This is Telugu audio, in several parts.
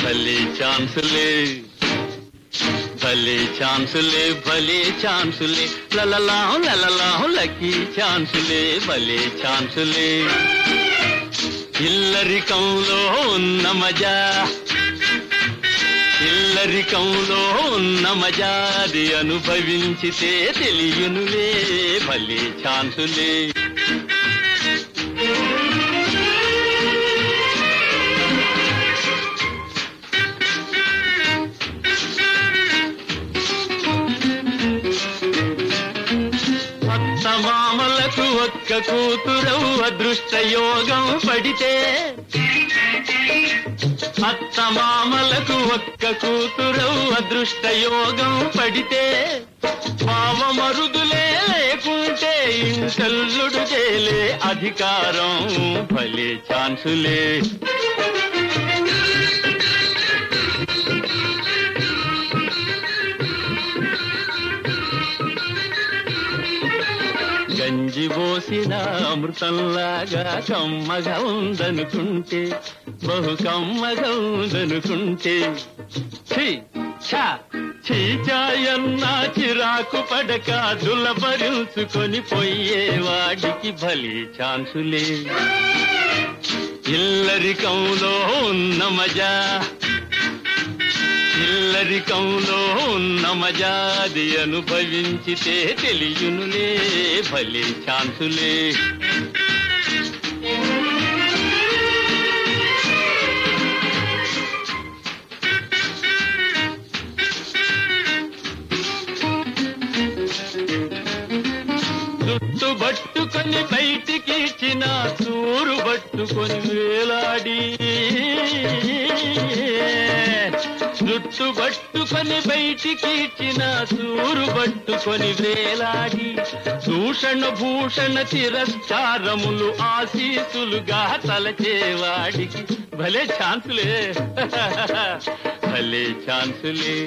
భలే ఛాన్సులే భలే ఛాన్సులే భలే ఛాన్సులే లలలాం లక్కీ ఛాన్సులే భలే ఛాన్సులే ఇల్లరికంలో ఉన్న మజా ఇల్లరికంలో ఉన్న మజాది అనుభవించితే తెలియనులే భలే ఛాన్సులే మామలకు ఒక్క కూతురవు అదృష్ట యోగం పడితే అత్త మామలకు ఒక్క కూతురవు అదృష్ట యోగం పడితే మామ మరుదులే లేకుంటే ఇంటల్లుడు చేలే అధికారం భలే ఛాన్సులే గంజి పోసిన అమృతంలాగా కమ్మగా ఉందనుకుంటే బహు కమ్మగా ఉందనుకుంటే చీచాయన్నా చిరాకు పడక దులపరుచుకొని పోయేవాడికి భలే ఛాన్సులే ఇల్లరికంలో ఉన్న మజా ఇల్లరికంలో ఉన్న మజాది అనుభవించితే తెలియనులే భలే ఛాన్సులే జుట్టు పట్టుకొని బయటికి ఇచ్చిన చూరు పట్టుకొని వేలాడి జుట్టు పట్టుకొని బయటికి ఇచ్చిన చూరు పట్టుకొని వేలాడి దూషణ భూషణ తిరస్కారములు ఆశీసులుగా తలచేవాడికి భలే ఛాన్సులే భలే ఛాన్సులే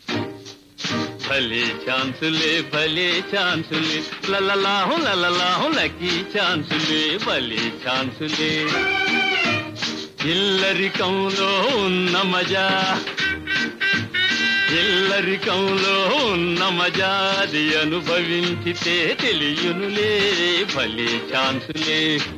భలే ఛాన్సులే భలే ఛాన్సులే లలలాం లక్కీ ఛాన్సులే భలే ఛాన్సులే ఇల్లరికంలో ఉన్న మజా ఇల్లరికంలో ఉన్న మజాది అనుభవించితే తెలియనులే భలే ఛాన్సులే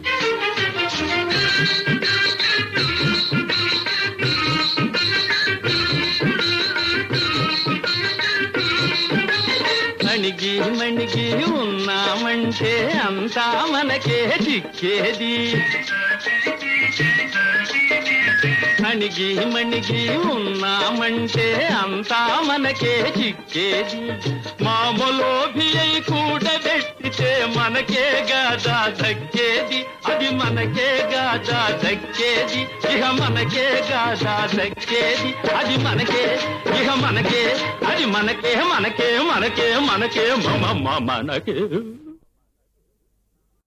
మణిగి మణిగి ఉన్నామంటే అంతా మనకే చిక్కేది మణిగి మణిగి ఉన్నామంటే అంతా మనకే చిక్కేది మామలోభి అయి కూడబెట్టితే మనకే గాదా దక్కేది అది మనకే గాదా దక్కేది ఇహ మనకే గాదా దక్కేది అది మనకే ఇహ మనకే అది మనకే మనకే మనకే మనకే మనకే